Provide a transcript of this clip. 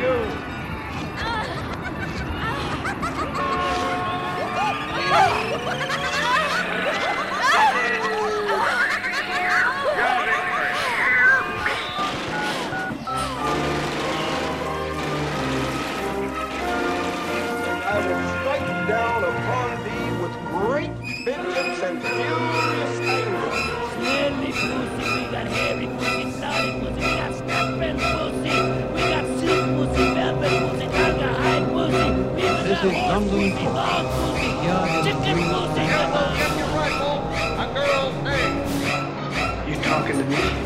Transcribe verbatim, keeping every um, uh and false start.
Down upon thee with great vengeance and furious anger. Smelly pussy, we got hairy pussy, snotty pussy, we got snapping pussy, we got silk pussy, velvet pussy, tiger hide pussy, people got horse pussy, dog pussy, chicken pussy. Careful, get your rifle. A girl's name. You talking to me?